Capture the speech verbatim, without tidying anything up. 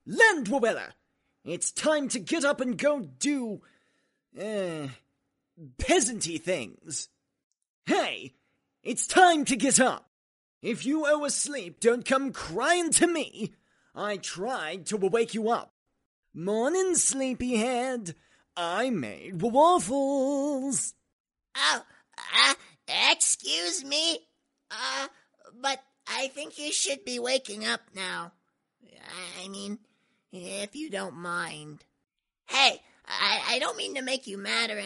Landwabella, it's time to get up and go do, uh, peasanty things. Hey, it's time to get up. If you are asleep, don't come crying to me. I tried to wake you up. Morning, sleepyhead. I made waffles. Oh, uh, excuse me? Uh, but I think you should be waking up now. I mean, if you don't mind. Hey, I, I don't mean to make you mad or